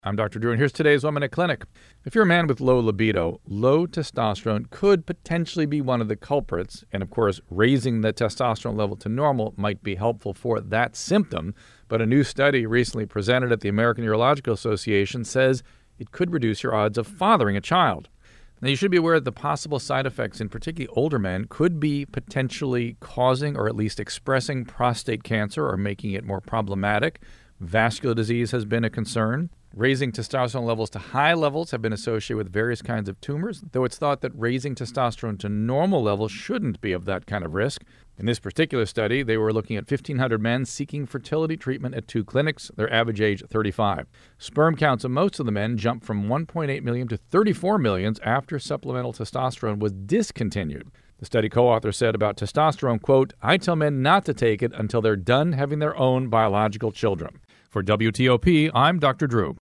I'm Dr. Drew, and here's today's 1 Minute Clinic. If you're a man with low libido, low testosterone could potentially be one of the culprits. And of course, raising the testosterone level to normal might be helpful for that symptom. But a new study recently presented at the American Urological Association says it could reduce your odds of fathering a child. Now, you should be aware that the possible side effects in particularly older men could be potentially causing or at least expressing prostate cancer or making it more problematic. Vascular disease has been a concern. Raising testosterone levels to high levels have been associated with various kinds of tumors, though it's thought that raising testosterone to normal levels shouldn't be of that kind of risk. In this particular study, they were looking at 1,500 men seeking fertility treatment at 2 clinics, their average age 35. Sperm counts of most of the men jumped from 1.8 million to 34 million after supplemental testosterone was discontinued. The study co-author said about testosterone, quote, "I tell men not to take it until they're done having their own biological children." For WTOP, I'm Dr. Drew.